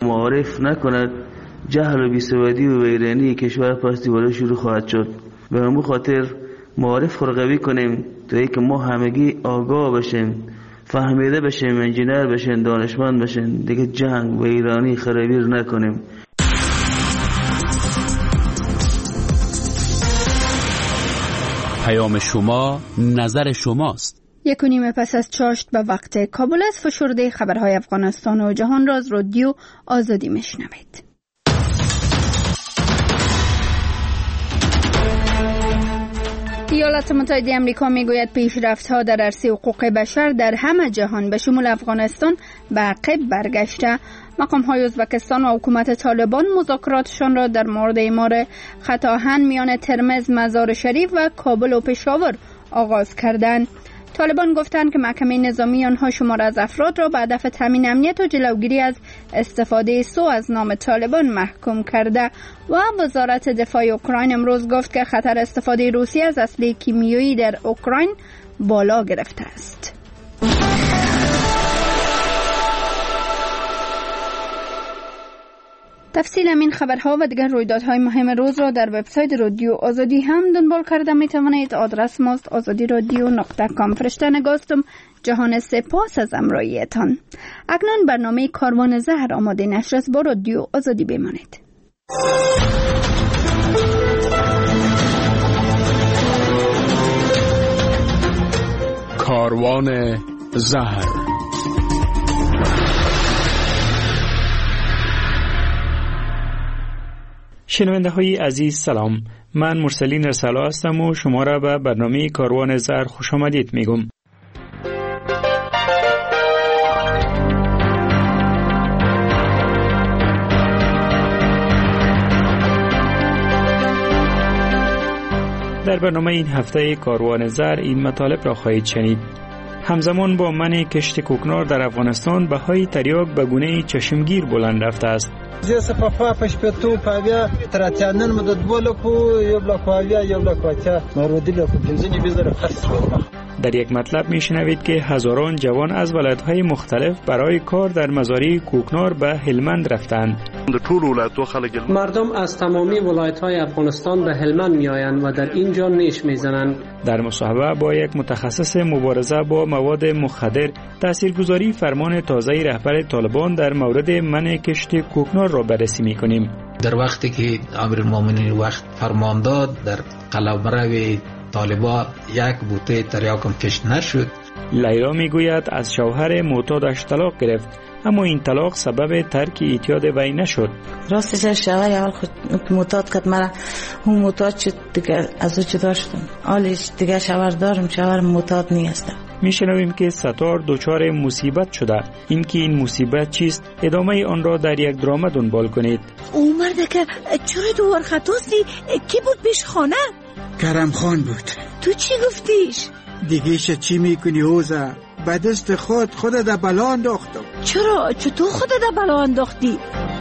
معارف نکند، جهل و بیسوادی و ویرانی کشور پس دیواره شروع خواهد شد. به همون خاطر معارف رو قوی کنیم تا اینکه ما همگی آگاه بشیم، فهمیده بشیم، انجینر بشیم، دانشمند بشیم، دیگه جنگ و ایرانی خرابیر نکنیم. پیام شما، نظر شماست. 1:30 پس از چاشت به وقت کابل است. فشرده خبرهای افغانستان و جهان را از رادیو آزادی میشنوید. ایالات متحده آمریکا میگوید پیشرفت‌ها در عرصه حقوق بشر در همه جهان به شمول افغانستان به عقب برگشته. مقام‌های ازبکستان و حکومت طالبان مذاکراتشان را در مورد اعمار خط آهن میان ترمز، مزار شریف و کابل و پشاور آغاز کردند. طالبان گفتند که محکمه نظامی آنها شمار از افراد را به هدف تامین امنیت و جلوگیری از استفاده سوء از نام طالبان محکوم کرده و وزارت دفاع اوکراین امروز گفت که خطر استفاده روسیه از اسلحه کیمیایی در اوکراین بالا گرفته است. تفصیل این خبرها و دیگر رویدادهای مهم روز را در وبسایت رادیو آزادی هم دنبال کرده می توانید. آدرس ماست azadiradio.com. فرشته نگاستم. جهان سپاس از همراهیتان. اکنون برنامه کاروان زهر آماده نشر است. با رادیو آزادی بمانید. کاروان زهر. شنونده های عزیز سلام، من مرسلین رسالا هستم و شما را به برنامه کاروان زهر خوش آمدید میگم. در برنامه این هفته کاروان زهر این مطالب را خواهید شنید. همزمان با منع کشت کوکنار در افغانستان بهای تریاک به گونه چشمگیر بلند رفته است. زیسته پخوا پشپتو پاویا تراتیانن مدد بولکو یبلکویا یبلکوچا مرودی لکو پنځنی بزره خاص شد. در یک مطلب میشنوید که هزاران جوان از ولایت‌های مختلف برای کار در مزارع کوکنار به هلمند رفتند. مردم از تمامی ولایت‌های افغانستان به هلمند میآیند و در اینجا نیش میزنند. در مصاحبه با یک متخصص مبارزه با مواد مخدر، تاثیرگذاری فرمان تازه رهبر طالبان در مورد منع کشت کوکنار را بررسی می‌کنیم. در وقتی که امیرالمومنین وقت فرمان داد در قلمرو طالبان یک بوته تریاکم کشت نشد. لیلا میگوید از شوهر معتادش طلاق گرفت، اما این طلاق سبب ترک اعتیاد وی نشد. راستش شوهر اول خود معتاد کرد، مرا اون معتاد شد دیگه از او جدا شدم. حالش دیگه شوهر دارم، شوهر معتاد نیستم. میشنویم که ستار دچار مصیبت شده. اینکه این مصیبت چیست، ادامه آن را در یک درامه دنبال کنید. او مرد که چرا دوار خطاستی؟ کی بود پیش خانه؟ کرم خان بود. تو چی گفتیش؟ دیگه چی میکنی اوزا؟ به دست خودت در بلا انداختم. چطور خودت در بلا انداختی؟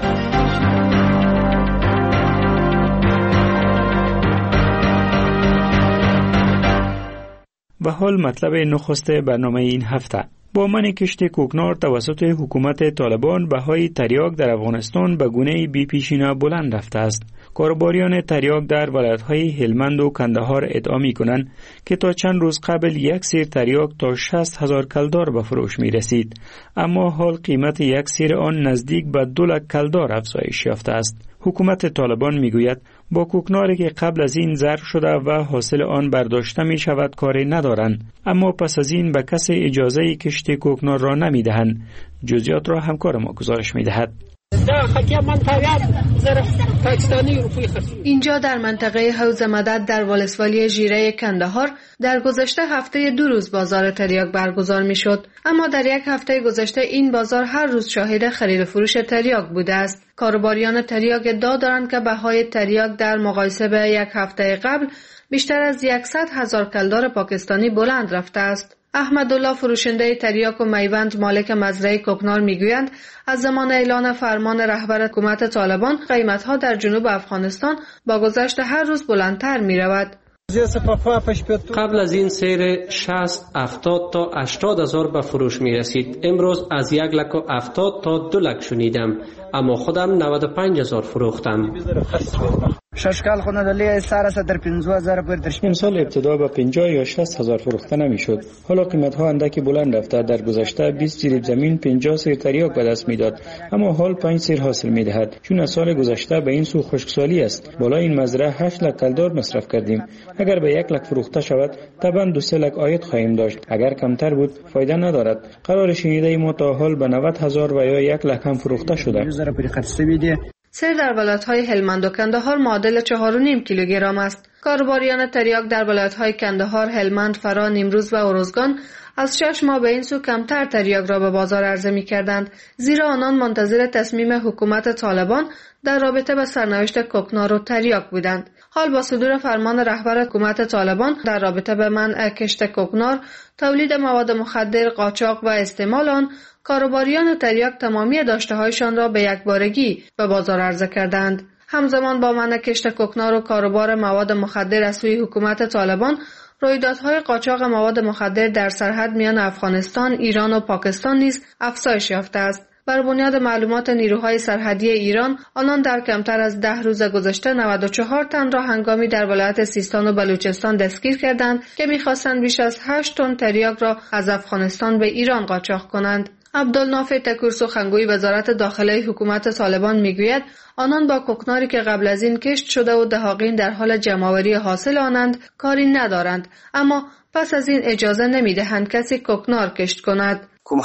و حال مطلب نخست برنامه این هفته. با منع کشت کوکنار توسط حکومت طالبان بهای تریاک در افغانستان به گونه بی پیشینه بلند رفته است. کارباریان تریاک در ولایت‌های هلمند و کندهار ادعا می‌کنند که تا چند روز قبل یک سیر تریاک تا 60,000 کلدار به فروش می‌رسید، اما حال قیمت یک سیر آن نزدیک به 2 لک کلدار افزایش یافته است. حکومت طالبان می‌گوید با کوکناری که قبل از این ضرب شده و حاصل آن برداشته می‌شود کاری ندارند، اما پس از این به کسی اجازه کشت کوکنار را نمی‌دهند. جزئیات را همکار ما گزارش می‌دهد. اینجا در منطقه حوض مدد در ولسوالی ژیره کندهار در گذشته هفته 2 روز بازار تریاک برگزار می شد، اما در یک هفته گذشته این بازار هر روز شاهد خرید و فروش تریاک بوده است. کارباریان تریاک ادعا دارند که بهای تریاک در مقایسه به یک هفته قبل بیشتر از 100,000 کلدار پاکستانی بلند رفته است. احمدالله فروشنده تریاک و میوند مالک مزرعه کوکنار میگویند از زمان اعلان فرمان رهبر حکومت طالبان قیمت‌ها در جنوب افغانستان با گذشت هر روز بلندتر می‌رود. قبل از این سیر 60 70 تا 80 هزار به فروش می رسید. امروز از 1,70,000 تا 2,00,000 شنیدم، اما خودم 95,000 فروختم. امسال ابتدا به 50 یا 60 هزار فروخته نمیشد. حالا قیمت ها اندکی بلند رفته. در گذشته 20 جریب زمین 50 سیر تریاک به دست میداد، اما حال 5 سیر حاصل میدهد، چون از سال گذشته به این سو خشکسالی است. بالای این مزرعه 8 لک کلدار مصرف کردیم. اگر به 1 لک فروخته شود طبعا 2-3 لک عاید خواهیم داشت. اگر کمتر بود فایده ندارد. قرار شنیده ما تا حال به 90,000 و یا 1 لک هم فروخته شده. سیر در ولایت‌های هلمند و کندهار معادل 4.5 کیلوگرم است. کاروباریان تریاک در ولایت‌های کندهار، هلمند، فرا، نیمروز و اروزگان از 6 ماه به این سو کمتر تریاک را به بازار عرضه می‌کردند، زیرا آنان منتظر تصمیم حکومت طالبان در رابطه با سرنوشت کوکنار و تریاک بودند. حال با صدور فرمان رهبر حکومت طالبان در رابطه به منع کشت کوکنار، تولید مواد مخدر، قاچاق و استعمال آن، کاروباریان تریاک تمامی داشته‌هایشان را به یکبارگی به بازار عرضه کردند. همزمان با منع کشت کوکنار و کاروبار مواد مخدر از سوی حکومت طالبان، رویدادهای قاچاق مواد مخدر در سرحد میان افغانستان، ایران و پاکستان نیز افزایش یافته است. بر بنیاد معلومات نیروهای سرحدی ایران، آنان در کمتر از 10 روز گذشته 94 تن را هنگامی در ولایت سیستان و بلوچستان دستگیر کردند که می‌خواستند بیش از 8 تن تریاک را از افغانستان به ایران قاچاق کنند. عبدالنافع تکور، سخنگوی وزارت داخله حکومت طالبان میگوید آنان با کوکناری که قبل از این کشت شده و دهاقین در حال جمع‌آوری حاصل آنند کاری ندارند، اما پس از این اجازه نمیدهند کسی کوکنار کشت کند.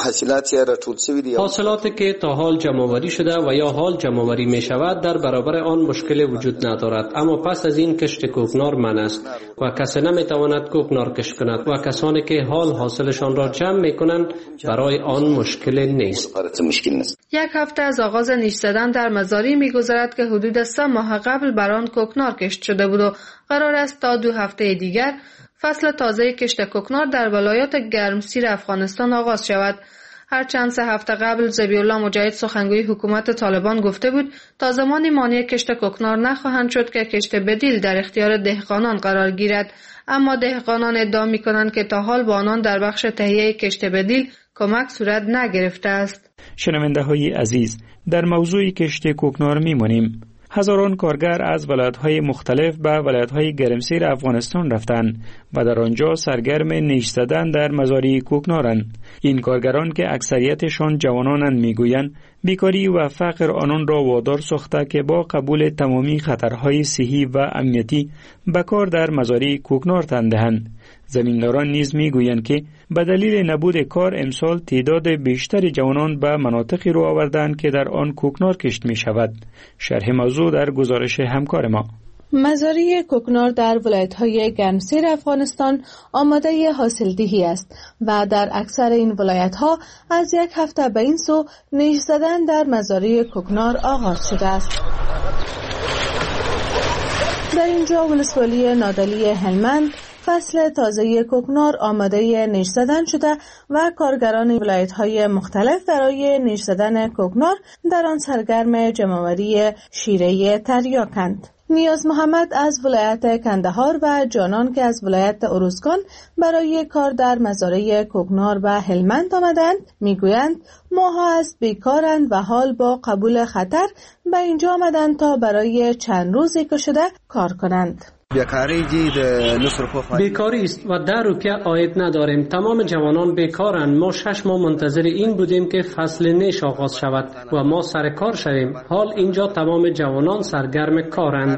حاصلاتی که تا حال جمع‌آوری شده و یا حال جمع‌آوری می شود در برابر آن مشکل وجود ندارد، اما پس از این کشت کوکنار منع است و کسی نمی تواند کوکنار کشت کند و کسانی که حال حاصلشان را جمع می کنند برای آن مشکل نیست. یک هفته از آغاز نیش زدن در مزاری می گذرد که حدود 3 ماه قبل بر آن کوکنار کشت شده بود و قرار است تا 2 هفته دیگر فصل تازه کشت کوکنار در ولایات گرمسیر افغانستان آغاز شود. هرچند 3 هفته قبل ذبیح الله مجاهد، سخنگوی حکومت طالبان، گفته بود تا زمانی مانع کشت کوکنار نخواهند شد که کشت بدیل در اختیار دهقانان قرار گیرد، اما دهقانان ادعا می‌کنند که تا حال با آنان در بخش تهیه کشت بدیل کمک صورت نگرفته است. شنونده‌های عزیز، در موضوع کشت کوکنار می‌مانیم. هزاران کارگر از ولایت‌های مختلف به ولایت‌های گرمسیر افغانستان رفتند و در آنجا سرگرم نیش زدن در مزاری کوکنارند. این کارگران که اکثریتشان جوانانند میگویند بیکاری و فقر آنان را وادار ساخته که با قبول تمامی خطرهای صحی و امنیتی به کار در مزاری کوکنار تن دهند. زمینداران نیز میگویند که به دلیل نبود کار امسال تعداد بیشتر جوانان به مناطقی رو آوردند که در آن کوکنار کشت می شود. شرح موضوع در گزارش همکار ما. مزاری کوکنار در ولایت‌های گرمسیر افغانستان آماده حاصلدهی است و در اکثر این ولایت‌ها از 1 هفته به این سو نیش زدن در مزاری کوکنار آغاز شده است. در اینجا ولسوالی نادلی هلمند فصل تازه کوکنار آماده نیش زدن شده و کارگران ولایت‌های مختلف برای نیش زدن کوکنار در آن سرگرم جمع‌آوری شیره تریاکند. نیاز محمد از ولایت کندهار و جانان که از ولایت اروزگان برای کار در مزارع کوکنار و هلمند آمدند میگویند ماها از بیکارند و حال با قبول خطر به اینجا آمدند تا برای چند روزی که شده کار کنند. بیکاری است و 10 روپیه عاید نداریم. تمام جوانان بیکارند. ما 6 ماه منتظر این بودیم که فصل نیش آغاز شود و ما سر کار شویم. حال اینجا تمام جوانان سرگرم کارند.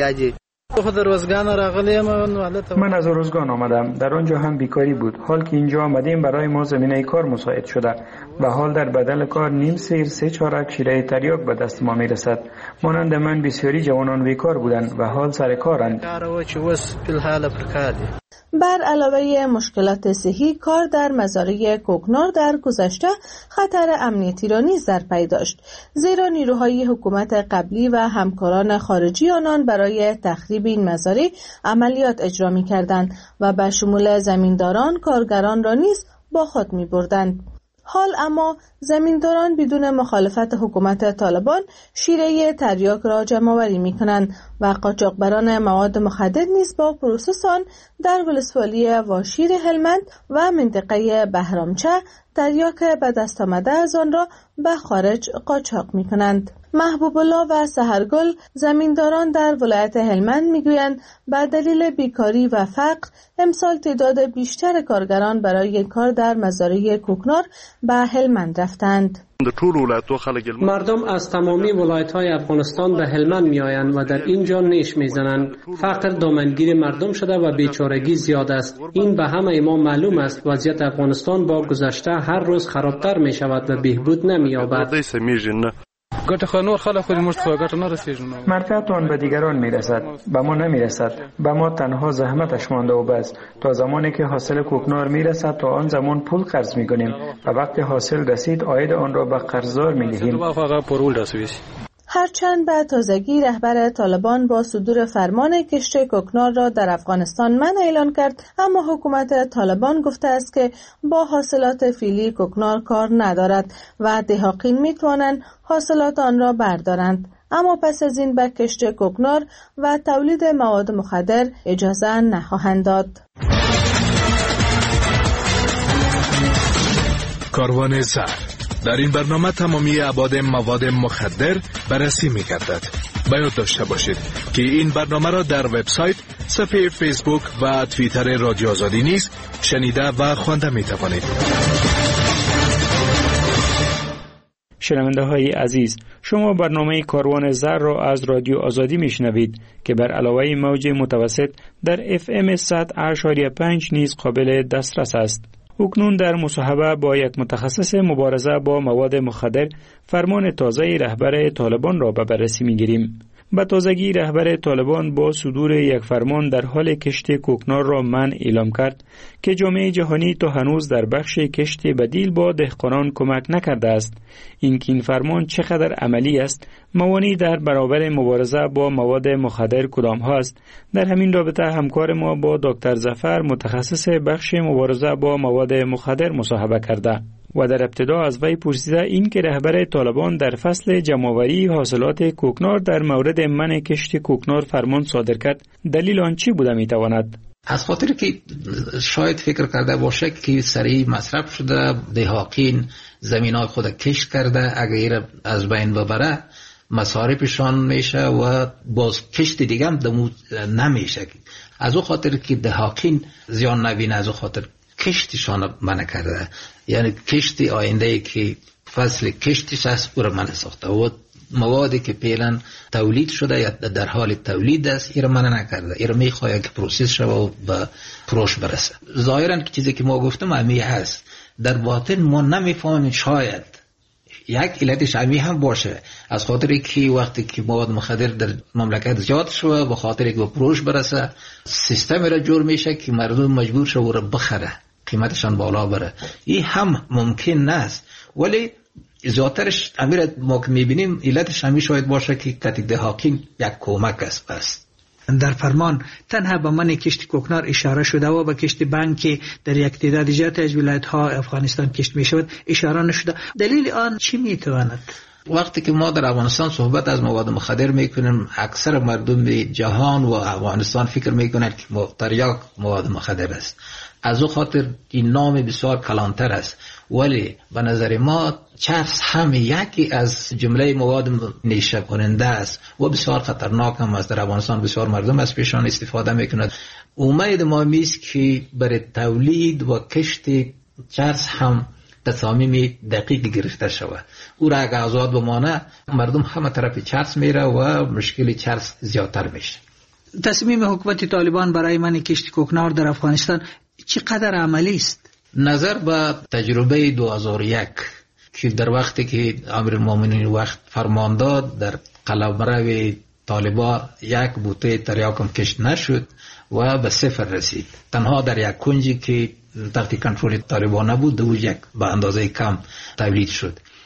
من از اروزگان آمدم. در آنجا هم بیکاری بود. حال که اینجا آمدیم برای ما زمینه کار مساعد شده و حال در بدل کار نیم سیر 3 چارک شیره تریاک به دست ما میرسد. مانند من بسیاری جوانان بیکار بودند و حال سر کارند. بر علاوه مشکلات صحی، کار در مزارع کوکنار در گذشته خطر امنیتی را نیز در پی داشت، زیرا نیروهای حکومت قبلی و همکاران خارجی آنان برای تخریب این مزارع عملیات اجرا می‌کردند و به شمول زمینداران کارگران را نیز با خود می‌بردند. حال اما زمینداران بدون مخالفت حکومت طالبان شیره تریاک را جمع‌آوری می‌کنند و قاچاقبران مواد مخدر نیز با پروسس آن در ولسوالی واشیر هلمند و منطقه بهرامچه تریاک به دست آمده از آن را به خارج قاچاق می‌کنند. محبوب الله و سحرگل زمینداران در ولایت هلمند میگویند به دلیل بیکاری و فقر امسال تعداد بیشتر کارگران برای کار در مزارع کوکنار به هلمند رفتند. مردم از تمامی ولایت‌های افغانستان به هلمند می‌آیند و در اینجا نیش می‌زنند. فقر دامنگیر مردم شده و بیچارگی زیاد است. این به همه ما معلوم است. وضعیت افغانستان با گذشته هر روز خرابتر می‌شود و بهبود نمی‌یابد. منفعت آن به دیگران میرسد، به ما نمیرسد. به ما تنها زحمتش مانده و بس. تا زمانی که حاصل کوکنار میرسد تا آن زمان پول قرض میکنیم و وقتی حاصل رسید عاید آن را به قرضدار میدهیم. هرچند به تازگی رهبر طالبان با صدور فرمان کشت کوکنار را در افغانستان منع اعلان کرد، اما حکومت طالبان گفته است که با حاصلات فعلی کوکنار کار ندارد و دهاقین میتوانند حاصلات آن را بردارند، اما پس از این به کشت کوکنار و تولید مواد مخدر اجازه نخواهند داد. کاروان زهر در این برنامه تمامی ابعاد مواد مخدر بررسی می‌گردد. باید داشته باشید که این برنامه را در وبسایت، صفحه فیسبوک و توییتر رادیو آزادی نیز شنیده و خوانده می‌توانید. شنونده های عزیز، شما برنامه کاروان زهر را از رادیو آزادی میشنوید که بر علاوه موج متوسط در FM 100.5 نیز قابل دسترس است. اکنون در مصاحبه با یک متخصص مبارزه با مواد مخدر فرمان تازه رهبر طالبان را به بررسی می‌گیریم. به تازگی رهبر طالبان با صدور یک فرمان در حال کشت کوکنار را منع اعلام کرد که جامعه جهانی تا هنوز در بخش کشت بدیل با دهقانان کمک نکرده است. این فرمان چقدر عملی است، موانعی در برابر مبارزه با مواد مخدر کدام هاست؟ در همین رابطه همکار ما با دکتر ظفر متخصص بخش مبارزه با مواد مخدر مصاحبه کرده و در ابتدا از وی پرسیده این که رهبر طالبان در فصل جمع‌آوری حاصلات کوکنار در مورد منع کشت کوکنار فرمان صادر کرد، دلیل آن چی بوده میتواند؟ از خاطر که شاید فکر کرده باشه که سریع مصرف شده، دهاقین زمینای خود کشت کرده، اگر از بین ببره مصارفشان میشه و باز کشت دیگه هم نمیشه. از او خاطر که دهاقین زیان نبینه، از او خاطر کشتشان منع کرده. یعنی کشتی آینده که فصل کشتش است او را منع ساخته و موادی که پیلن تولید شده یا در حال تولید است این را منع نکرده. این را میخواهد که پروسس شده و به فروش برسه. ظاهرا چیزی که ما گفتم امی هست، در باطن ما نمیفهمیم. شاید یک علتش امی هم باشه، از خاطری که وقتی که مواد مخدر در مملکت زیاد شده به خاطری که به فروش برسه سیستمی را جور میشه که مردم مجبور شه او را بخره، قیمتشان بالا بره. این هم ممکن است، ولی زیادترش امیر ما که میبینیم علتش همی شاید باشه که کتی دهاقین یک کمک است. بس در فرمان تنها به من کشت کوکنار اشاره شده و به کشت بنگ که در یک تعداد زیاد از ولایت ها افغانستان کشت می شود اشاره نشده. دلیل آن چی میتواند؟ وقتی که ما در افغانستان صحبت از مواد مخدر میکنیم، اکثر مردم جهان و افغانستان فکر میکنند که تریاک مواد مخدر است. از او خاطر این نام بسیار کلانتر است، ولی به نظر ما چرس هم یکی از جمله مواد نیشه کننده است و بسیار خطرناک هم است. در افغانستان بسیار مردم از پیشان استفاده میکنند. امید ما میست که برای تولید و کشت چرس هم تصامیم دقیق گرفته شود. او را اگه آزاد بمانه مردم همه طرف چرس میره و مشکل چرس زیادتر میشه. تصمیم حکومت طالبان برای منع کشت کوکنار در افغانستان چقدر عملی است؟ نظر به تجربه 2001 که در وقتی که امیرالمومنین وقت فرمان داد در قلمرو طالبان یک بوته تریاکم کشت نشد و به صفر رسید. تنها در یک کنجی که تحت کنترل طالبان نبود یک به اندازه کم تولید شد.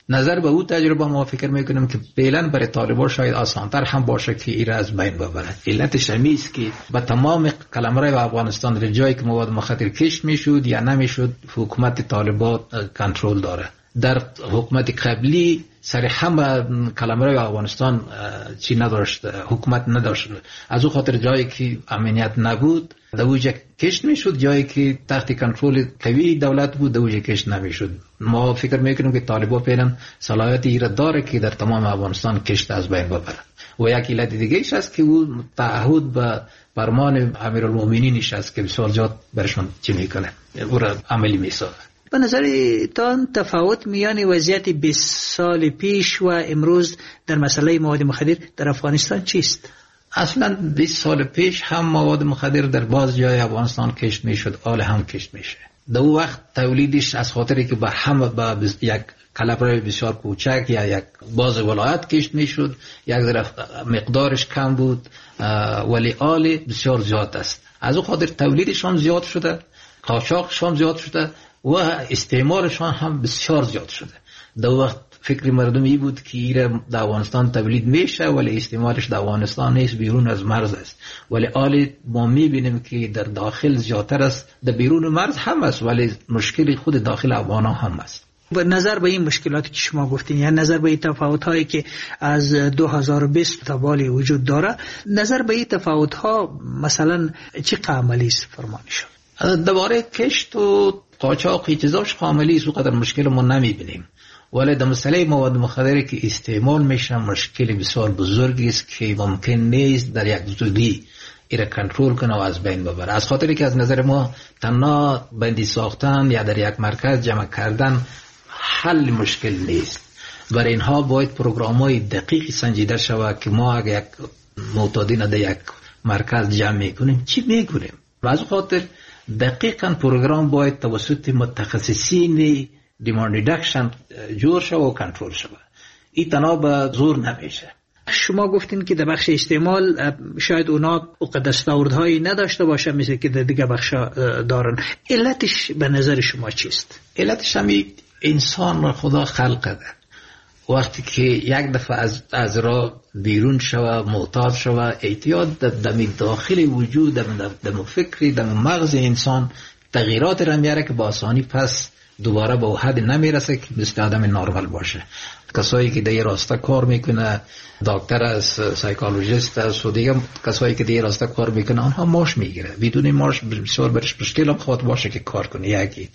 نظر به او تجربه ما فکر میکنیم که فعلا برای طالبان شاید آسانتر هم باشه که این از بین ببرد. علتش همیست که به تمام قلمرو افغانستان در جایی که مواد مخدر کشت میشد یا نمیشد حکومت طالبان کنترل داره. در حکومت قبلی سر همه قلمرو افغانستان چی نداشت، حکومت نداشت. از او خاطر جایی که امنیت نبود دوجه کشت میشد، جایی که تحت کنترل قوی دولت بود دوجه کشت نمیشد. ما فکر میکنیم که طالبان فعلا صلاحیت ایراد داره که در تمام افغانستان کشت از بین ببره. و یک علت دیگه ایش است که او تعهد به فرمان امیرالمومنینش است که بسیار زیاد برشون چی میکنه، او را عملی میسازه. به نظرتان تفاوت میان وضعیت 20 سال پیش و امروز در مسئله مواد مخدر در افغانستان چیست؟ اصلا 20 سال پیش هم مواد مخدر در باز جای افغانستان کشت میشد، حال هم کشت میشه. در اون وقت تولیدش از خاطری که به همه با یک قلمرو بسیار کوچک یا یک باز ولایت کشت میشد، یک طرف مقدارش کم بود ولی حال بسیار زیاد است. از اون خاطر تولیدشان زیاد شده، قاچاقشان زیاد شده و استعمارشان هم بسیار زیاد شده. در وقت فکر مردمی بود که ایره در افغانستان تولید میشه ولی استعمارش در افغانستان نیست، بیرون از مرز است. ولی حالی ما میبینیم که در داخل زیادتر است، در بیرون مرز هم است ولی مشکل خود داخل افغان هم است. با نظر به این مشکلاتی که شما گفتین، یعنی نظر به این تفاوت‌هایی که از 2020 تا بالی وجود داره، نظر به این تفاوت‌ها مثلا چه عملی است فرمانشون؟ درباره کشت و قاچاق چیزاش عملی است، وقدر مشکل ما نمیبینیم. ولی در مسئله مواد مخدری که استعمال میشه مشکل بسیار بزرگی است که ممکن نیست در یک زودی ایره کنترل کنه و از بین ببره. از خاطری که از نظر ما تنها بندی ساختن یا در یک مرکز جمع کردن حل مشکل نیست. برای اینها باید پروگرام‌های دقیقی سنجیده شود که ما اگر یک معتادین در یک مرکز جمع میکنیم چی میکنیم. و از خاطر دقیقاً پروگرام باید توسط متخصصین دیماند ریدکشن جور شود و کنترل شود. این تنها به زور نمیشه. شما گفتین که در بخش استعمال شاید اونا دستاوردهایی نداشته باشه مثل که در دیگه بخشا دارن. علتش به نظر شما چیست؟ علتش همی انسان را خدا خلق کرده. وقتی که یک دفعه از را بیرون شوه، معتاد شوه، اعتیاد در داخل وجود، در فکری، در مغز انسان تغییرات را میاره که با آسانی پس دوباره به حد نمیرسه که مثل آدم نرمال باشه. کسایی که در راسته کار میکنه، دکتر است، سایکولوژیست است و دیگه کسایی که در راسته کار میکنه آنها ماش میگیره. بدون ماش بسیار برش مشکل هم خواهد باشه که کار کنه یکی.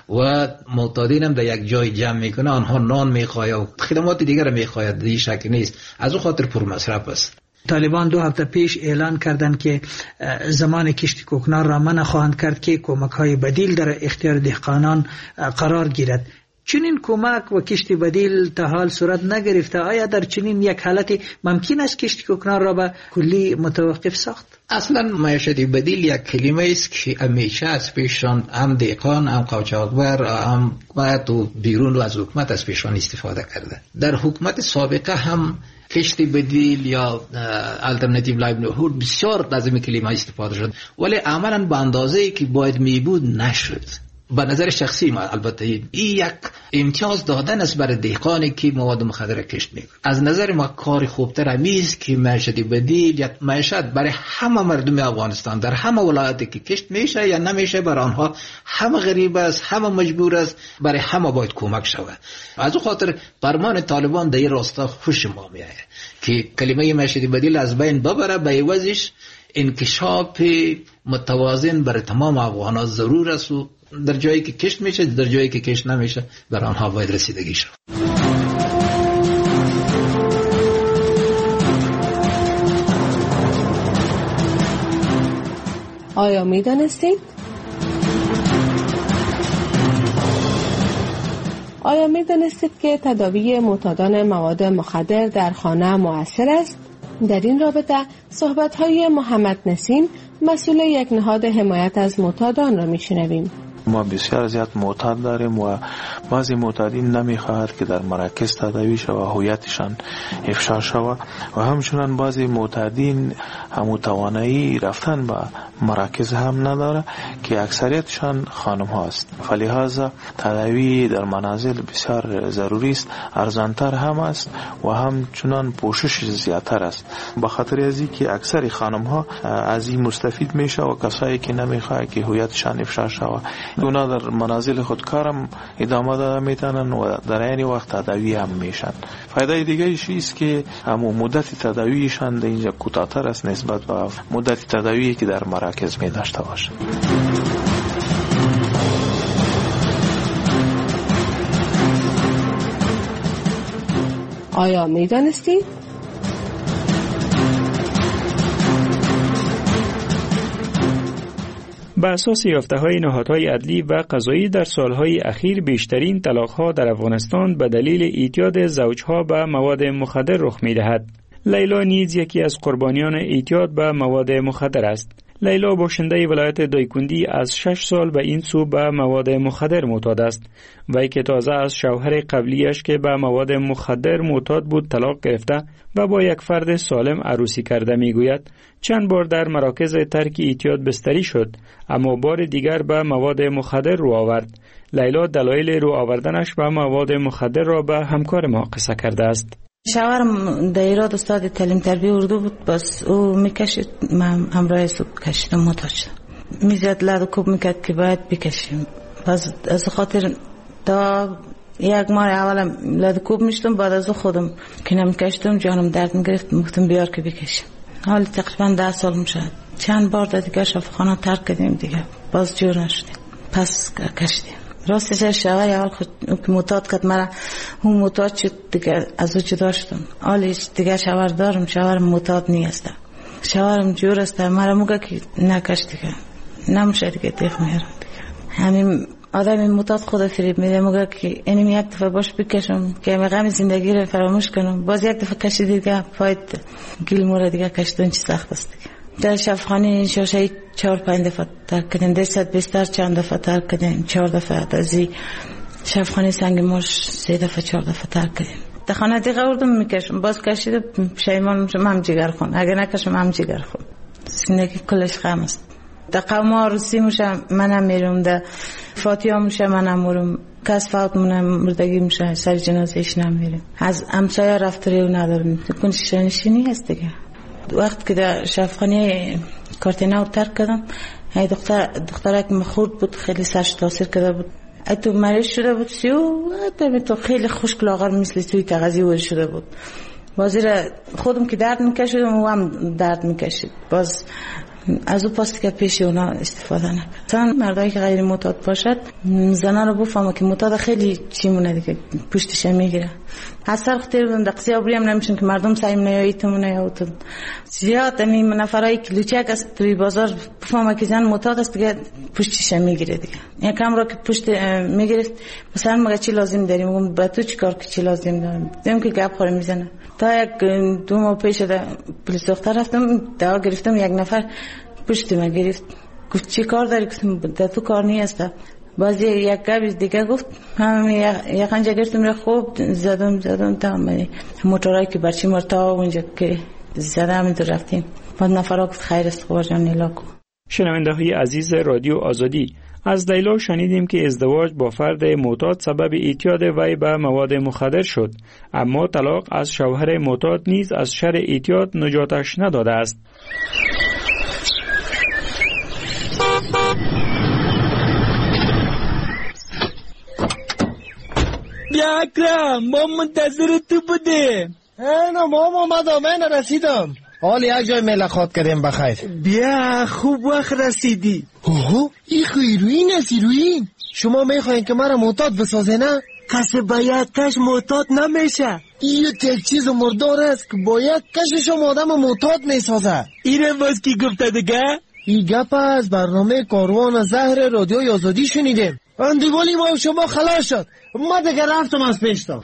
و معتادین هم در یک جای جمع میکنه، آنها نان میخواهد و خدمات دیگر میخواهد، دیگه شک نیست. از اون خاطر پرمصرف است. طالبان 2 هفته پیش اعلان کردند که زمان کشت کوکنار را منع خواهند کرد که کمک‌های بدیل در اختیار دهقانان قرار گیرد. چنین کمک و کشت بدیل تا حال صورت نگرفته. آیا در چنین یک حالتی ممکن است کشت کوکنار را به کلی متوقف ساخت؟ اصلا معیشت بدیل یک کلمه است که همیشه از پیشان هم دهقان، هم قاچاقبر، هم حکومت و بیرون از حکومت از پیشان استفاده کرده. در حکومت سابقه هم کشت بدیل یا الټرناتیو لایولیهود بسیار از این کلمه استفاده شد ولی عملاً به اندازه‌ای که باید می بود نشد. به نظر شخصی ما البته این یک امتیاز دادن است برای دهقانی که مواد مخدر کشت میکنه. از نظر ما کار خوبتر همیست که معیشت بدیل یا معیشت برای همه مردم افغانستان در همه ولایاتی که کشت میشه یا نمیشه برای آنها همه غریب است، همه مجبور است، برای همه باید کمک شود. از اون خاطر فرمان طالبان در این راستا خوش ما میاد که کلمه معیشت بدیل از بین ببره، به عوضش انکشاف متوازن برای تمام افغانان ضرور است و در جایی که کشت میشه، در جایی که کشت نمیشه برای آنها باید رسیدگی شد. آیا میدانستید؟ آیا میدانستید که تداوی معتادان مواد مخدر در خانه مؤثر است؟ در این رابطه صحبت‌های محمد نسیم مسئول یک نهاد حمایت از معتادان را میشنویم. ما بسیار زیاد معتاد داریم و بعضی معتادین نمیخواهد که در مراکز تداوی شود و هویتشان افشا شود و همچنان بعضی معتادین هم توانایی رفتن به مراکز هم نداره که اکثریتشان خانم هاست. فلهذا تداوی در منازل بسیار ضروری است، ارزانتر هم است و همچنان پوشش زیادتر است. به خاطر از اینکه اکثر خانم ها از این مستفید میشه و کسایی که نمیخواد که هویتشان افشا شود اونا در منازل خود کارم ادامه داده میتونن و در این وقت تداوی هم میشن. فایده دیگه ایشی است که همون مدت تداویشان در اینجا کوتاه‌تر است نسبت به مدت تداویی که در مراکز می داشته باشه. آیا میدانستید؟ بر اساس یافته‌های نهادهای عدلی و قضایی در سالهای اخیر بیشترین طلاق‌ها در افغانستان به دلیل اعتیاد زوجها به مواد مخدر رخ می‌دهد. لیلا نیز یکی از قربانیان اعتیاد به مواد مخدر است. لیلا باشنده ولایت دایکندی از 6 سال به این سو به مواد مخدر معتاد است. وی که تازه از شوهر قبلیش که به مواد مخدر معتاد بود طلاق گرفته و با یک فرد سالم عروسی کرده میگوید چند بار در مراکز ترک اعتیاد بستری شد اما بار دیگر به مواد مخدر رو آورد. لیلا دلایل رو آوردنش به مواد مخدر را به همکار ما قصه کرده است. شوهرم در ایراد استاد تعلیم تربیه اردو بود، بس او میکشید، من همراه صبح کشیدم، معتاد شدم. میزد لد کوب میکرد که باید بکشیم. بس از خاطر تا یک ماه اول لد کوب میشتم، بعد از خودم که نمیکشتم جانم درد میگرفت، گفتم بیار که بکشم. حال تقریبا 10 سال میشه. چند بار دیگه شفاخانه ترک کردیم دیگه، باز جور نشدیم، پس کشیدیم. راستش شوهر اول خود معتاد کرد مرا، اون معتاد شد دیگه از او جدا شدم. حالیش دیگه شوهر دارم، شوهرم معتاد نیست، شوهرم جور است، مرا موگه که نکش دیگه نمیشه دیگه دیخ میرم دیگه. همین آدم معتاد خود فریب میده، موگه که اینم یک دفعه باش بکشم که غم زندگی رو فراموش کنم، باز یک دفعه کشید دیگه پاید گیل مورا دیگه کشیدن چی سخت است دیگه. در شفاخانه شاشه 4-5 دفعه ترک کردیم، 200 بستر چند دفعه ترک کردیم، 4 دفعه دازی شفاخانه سنگ مرش 3 دفعه 4 دفعه ترک کردیم. در خانه دیگه اردم میکشم، باز کشید پشیمان میشم، هم جگر خون، اگه نکشم هم جگر خون. زندگی کلش غم است. در قوم عروسی میشم منم میرم، در فاتحه میشم منم میرم، کس فوت مردگی میشه سر جنازهش نمیریم. از همسایه رفتاری ندارم، کنش نشینی هست دیگه. وقت که در شفاخانه کارتینا ترک کردم، ای دخترک مخورد بود، خیلی سرش تاثیر کرده بود، ای تو مریض شده بود، تو خیلی خشک لاغر مثل توی کاغذی ور شده بود. بازی را خودم که درد میکشیدم و هم درد میکشید، باز از او پاس که پیش اونا استفاده نکرد. مثلا مردایی که غیر معتاد باشد زنان رو بفهمه که معتاد خیلی چی مونه دیگه، پشتش میگیره. از سر خطیر بودم دقیقی آبری هم نمیشن که مردم سعیم نیاییتمونه یا اوتون زیاد همین نفرایی که لوچک است توی بازار بفهمه که زن معتاد است دیگه پشتش میگیره دیگه. یکم را که پشت میگیرست مثلا مگه چی لازم داریم، میگم با تو چیکار که چی لازم داریم، دیدم که گپ خوره میزنه. تا یک 2 ماه پیش پلیس دختر رفتم دعوا گرفتم، یک نفر پشت من گرفت گفت چی کار داری، گفتم در تو کار نیست. باز یک گپ دیگه گفت هم یک خنجر گرفتم را خوب زدم تا موتورایی که برچی مرتا اونجا که زدم تو رفتیم. بعد نفرها گفت خیر است خوبا جان نیلا کن. شنونده های عزیز رادیو آزادی، از لیلا شنیدیم که ازدواج با فرد معتاد سبب اعتیاد وی به مواد مخدر شد، اما طلاق از شوهر معتاد نیز از شر اعتیاد نجاتش نداده است. بیا اکرم، ما منتظر تو بودیم. اینا ما اومدم، من رسیدم. حال یک جای ملاقات کردیم بخیر. بیا خوب وقت رسیدی. اوه این خیروین است، هیروین. شما میخواین که مرا معتاد بسازه نه؟ کسی باید کش معتاد نمیشه. این یک چیز مردار است که باید کشش آدم معتاد میسازه. اینه باز کی گفته دیگه؟ این گپ از برنامه کاروان زهر رادیو آزادی شنیدیم. اندیوالی ما شما خلاص شد، ما دیگه رفتم از پیشتم.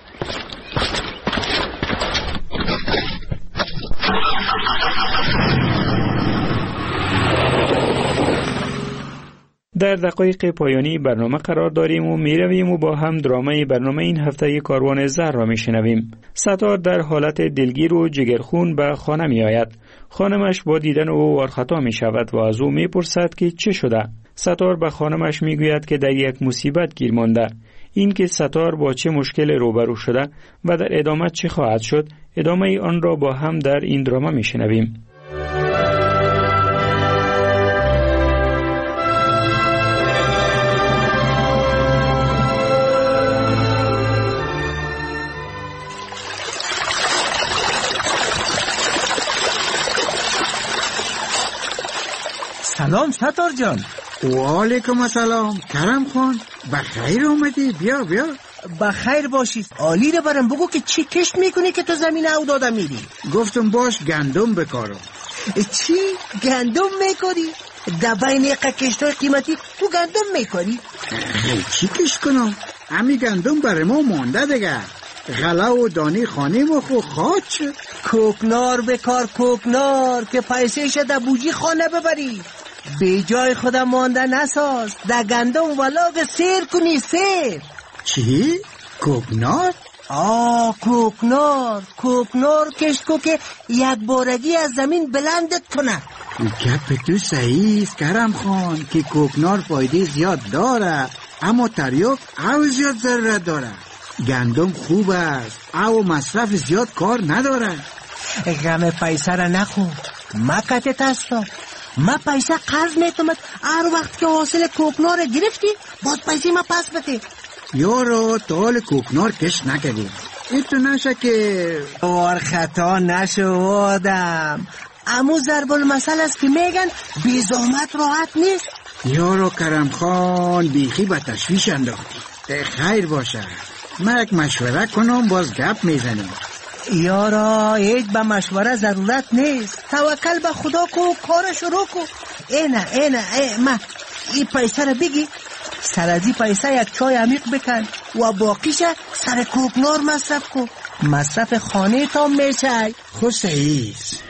در دقایق پایانی برنامه قرار داریم و میرویم و با هم درامه برنامه این هفته کاروان زهر را میشنویم. ستار در حالت دلگیر و جگرخون به خانه می آید. خانمش با دیدن او وارخطا می شود و از او می پرسد که چه شده. ستار به خانمش می گوید که در یک مصیبت گیر مانده. این که ستار با چه مشکل روبرو شده و در ادامه چه خواهد شد، ادامه آن را با هم در این درامه می شنویم. سلام ستار جان. و علیکم السلام کرم خان، بخیر اومدی. بیا بیا. بخیر باشی. عالی رو برم بگو که چی کشت میکنی که تو زمین او داده میری؟ گفتم باش گندم بکارم. چی؟ گندم میکاری؟ در بین کشتای قیمتی تو گندم میکاری؟ چی کشت کنم؟ همی گندم برای ما مانده دیگه. غله و دانی خانه ما خو خواهد شد. کوکنار بکار، کوکنار که پیسه شده بوجی خانه ببری. به جای خودم مانده نساز، در گندم ولاغ سیر کنی. سیر چی؟ کوکنار؟ کوکنار کشت کو که یک بارگی از زمین بلندت کنه. گپ تو صحیح است کرم خان که کوکنار فایده زیاد داره، اما تریاک او زیاد ضرورت داره. گندم خوب است، او مصرف زیاد کار نداره. غم پیسه را نخور، مکتت هستم. ما پیسه قرض میتومد، هر وقت که حاصل کوکنار گرفتی باز پیسه ما پس بده. یارو تال کوکنار کش نکردی، این تو نشه که خطا نشو آدم. امو ضرب المثل است که میگن بی زحمت راحت نیست. یارو کرم خان بیخی به تشویش انداختی. خیر باشه، من یک مشوره کنم باز گپ میزنیم. یارا هیچ به مشوره ضرورت نیست، توکل به خدا کو، کار شروع کو. ما این پیسه رو بگی، سر از این پیسه یک چای عمیق بکن و باقیش سر کوکنار مصرف کو. مصرف خانه تا میشه. خود صحیح است.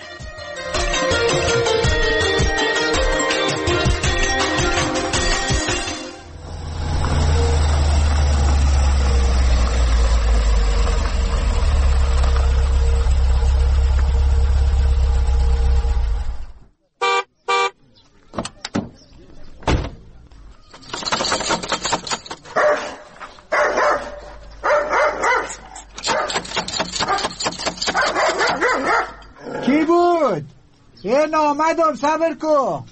کی بود؟ این آمدم، صبر کو.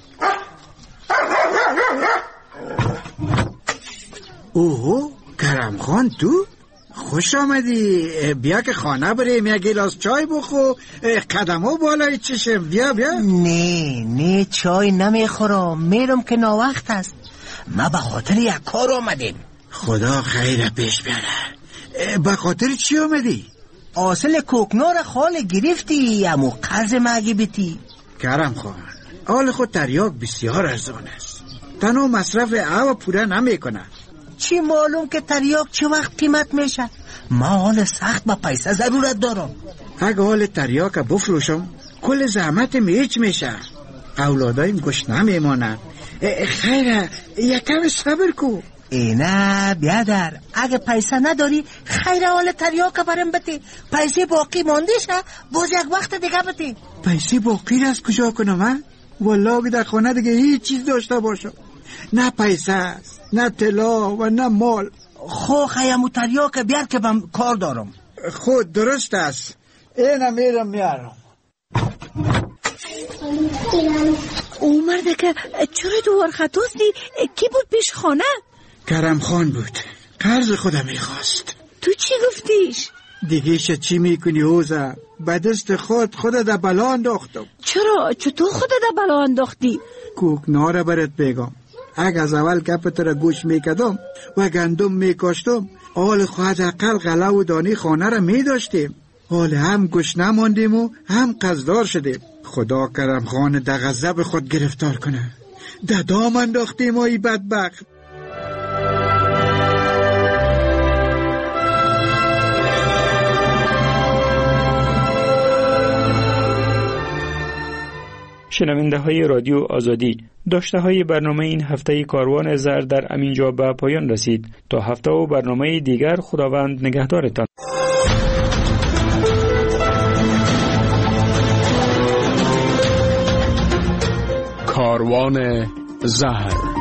اوه کرم خان تو؟ خوش آمدی. بیا که خانه بریم، یک گلاس چای بخو، قدمو بالای چشم. بیا. نه چای نمیخورم، میرم که ناوقت است. ما به خاطر یک کار آمدیم. خدا خیر پیش بیاره. به خاطر چی آمدی؟ حاصل کوکنار خال گرفتی، امو قرض مگی بیتی. کرم خان حال خود تریاک بسیار ارزان است، تنها مصرف او پوره نمی کنه. چی معلوم که تریاک چه وقت قیمت میشه؟ ما حال سخت با پیسه ضرورت دارم. اگه حال تریاک بفروشم کل زحمت میچ میشه، اولادایم گوش نمیمانن. خیره یکم صبر کو. نه بیادر، اگه پیسه نداری خیر حال تریاک برم بتی، پیسه باقی مانده شه باز یک وقت دیگه بتی. پیسه باقی را از کجا کنم من؟ والله در خانه دیگه هیچ چیز داشته باشم، نه پیسه است، نه طلا و نه مال. خو خیمو تریاک بیار که من کار دارم. خود درست است، اینم میرم میارم. او مرده که چرا دوار خطاستی؟ کی بود پیش خانه؟ کرم خان بود، قرض خودم میخواست. تو چی گفتیش؟ دیگه چی میکنی اوزا؟ به دست خودت در بلا انداختم. چطور خودت در بلا انداختی؟ کوکنار برات بگم، اگه از اول گپت را گوش میکدم و گندم میکاشتم، حال خواهد اقل غله و دانی خانه را میداشتیم. حال هم گوش نماندیم و هم قصدار شدیم. خدا کرم خان در غضب خود گرفتار کنه، در دام انداختیم و ای بدبخت. شنونده های رادیو آزادی، داشته های برنامه این هفته کاروان زر در امینجا به پایان رسید. تا هفته و برنامه دیگر خداوند نگهدارتان. کاروان زهر.